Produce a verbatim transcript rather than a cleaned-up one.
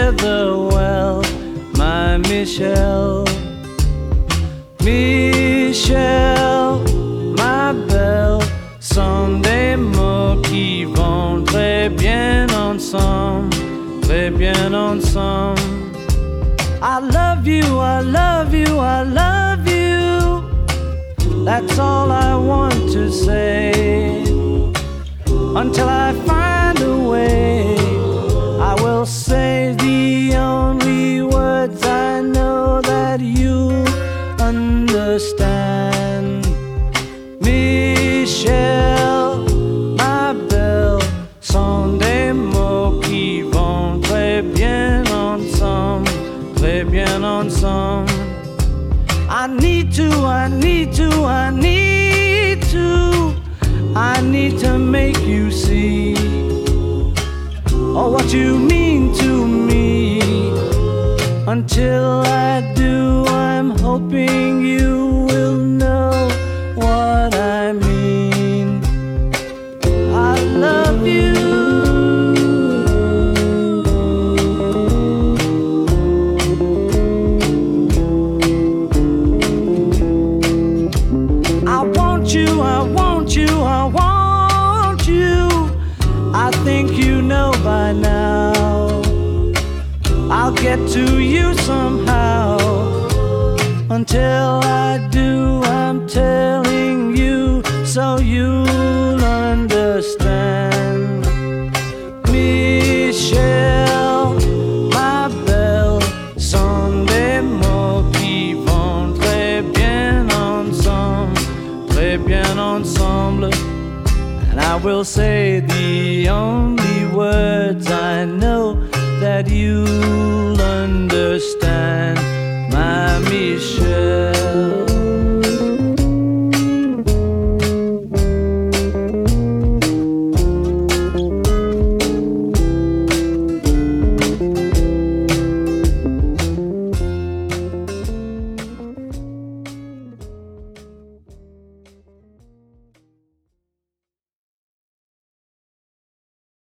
together well, my Michelle. Michelle, ma belle, sont des mots qui vont très bien ensemble, très bien ensemble. I love you, I love you, I love you. That's all I want to say. Until I find a way, I will say the only words I know that you understand. Michelle, ma belle, sont des mots qui vont très bien ensemble, très bien ensemble. I need to, I need to, I need to, I need to make you see, oh, what you mean to me. Until I do, I'm hoping you will know what I mean. I love you. I want you, I want you, I want you. I think you know by now. I'll get to you somehow. Until I do, I'm telling you so you'll understand. Michelle, ma belle, sont des mots qui vont très bien ensemble, très bien ensemble. And I will say the only words I know that you'll understand, my Michelle.